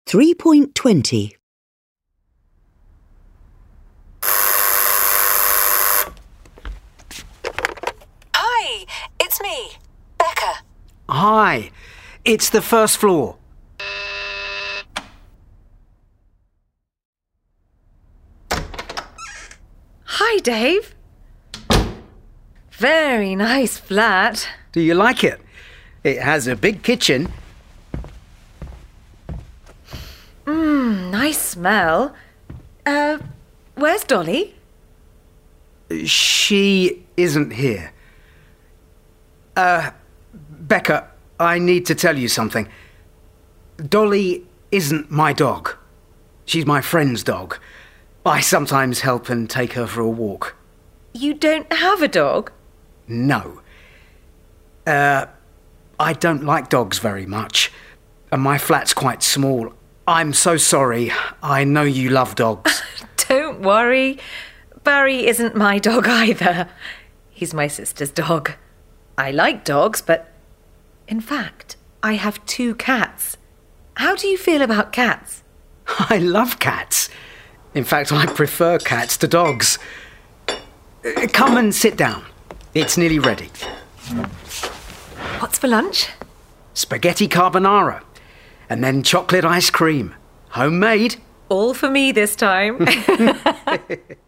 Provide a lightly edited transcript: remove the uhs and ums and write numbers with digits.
3.20. Hi, it's me, Becca. Hi, it's the first floor. Hi, Dave. Very nice flat. Do you like it? It has a big kitchen. Nice smell. Where's Dolly? She isn't here. Becca, I need to tell you something. Dolly isn't my dog. She's my friend's dog. I sometimes help and take her for a walk. You don't have a dog? No. I don't like dogs very much, and my flat's quite small. I'm so sorry. I know you love dogs. Don't worry. Barry isn't my dog either. He's my sister's dog. I like dogs, but in fact, I have 2 cats. How do you feel about cats? I love cats. In fact, I prefer cats to dogs. Come and sit down. It's nearly ready. What's for lunch? Spaghetti carbonara. And then chocolate ice cream. Homemade. All for me this time.